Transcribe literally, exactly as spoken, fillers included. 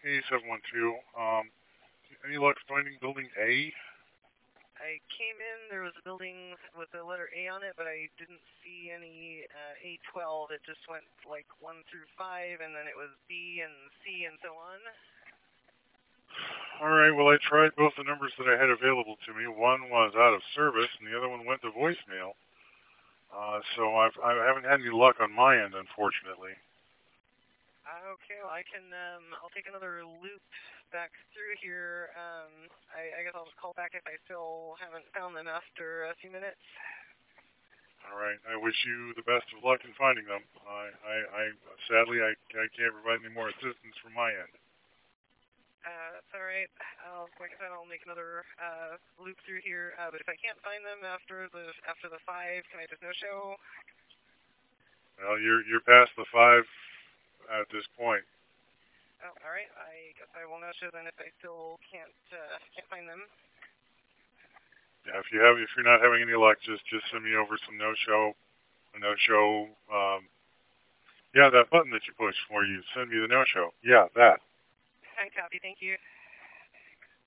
Hey, seven one two. Um, any luck finding building A? I came in, there was a building with the letter A on it, but I didn't see any uh, A twelve. It just went like one through five, and then it was B and C and so on. All right. Well, I tried both the numbers that I had available to me. One was out of service, and the other one went to voicemail. Uh, so I've, I haven't had any luck on my end, unfortunately. Uh, okay, well, I can, um, I'll take another loop back through here. Um, I, I guess I'll just call back if I still haven't found them after a few minutes. All right. I wish you the best of luck in finding them. I, I, I sadly, I, I can't provide any more assistance from my end. Uh, that's all right. I'll, like I said, I'll make another uh, loop through here. Uh, but if I can't find them after the after the five, can I just no show? Well, you're you're past the five at this point. Oh, all right. I guess I will no show then if I still can't uh, can't find them. Yeah, if you have, if you're not having any luck, just just send me over some no show, a no show. Um, yeah, that button that you push where you send me the no show. Yeah, that. I copy. Thank you.